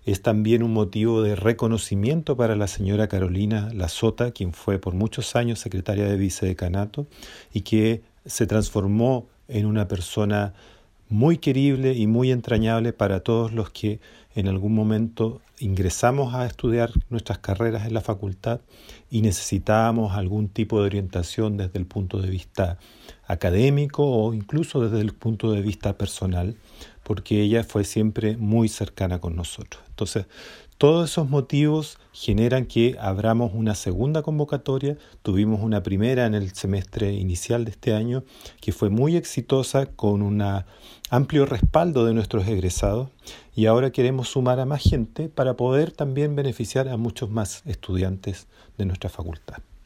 Es también un motivo de reconocimiento para la señora Carolina Lazota, quien fue por muchos años secretaria de vicedecanato y que se transformó en una persona muy querible y muy entrañable para todos los que en algún momento ingresamos a estudiar nuestras carreras en la facultad y necesitábamos algún tipo de orientación desde el punto de vista académico o incluso desde el punto de vista personal, porque ella fue siempre muy cercana con nosotros. Entonces, todos esos motivos generan que abramos una segunda convocatoria. Tuvimos una primera en el semestre inicial de este año que fue muy exitosa con un amplio respaldo de nuestros egresados y ahora queremos sumar a más gente para poder también beneficiar a muchos más estudiantes de nuestra facultad.